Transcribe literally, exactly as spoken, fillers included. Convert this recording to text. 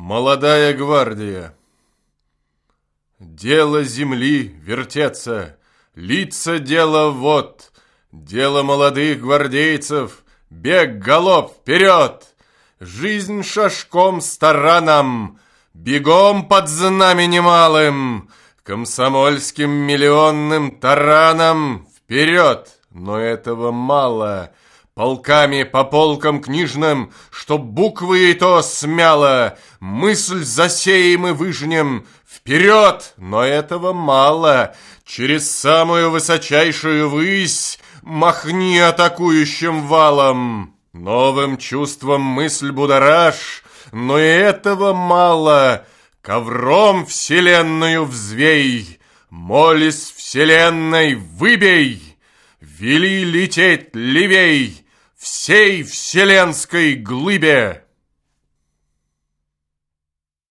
Молодая гвардия. Дело земли вертеться, лица дело вот, дело молодых гвардейцев, бег галоп вперед, жизнь шашком стараном, бегом под знаменем малым, комсомольским миллионным тараном вперед, но этого мало. Полками по полкам книжным, чтоб буквы и то смяло, мысль засеем и выжнем. Вперед, но этого мало. Через самую высочайшую высь махни атакующим валом. Новым чувством мысль будоражь, но и этого мало. Ковром вселенную взвей, молись вселенной выбей. Вели лететь левей всей вселенской глыбе.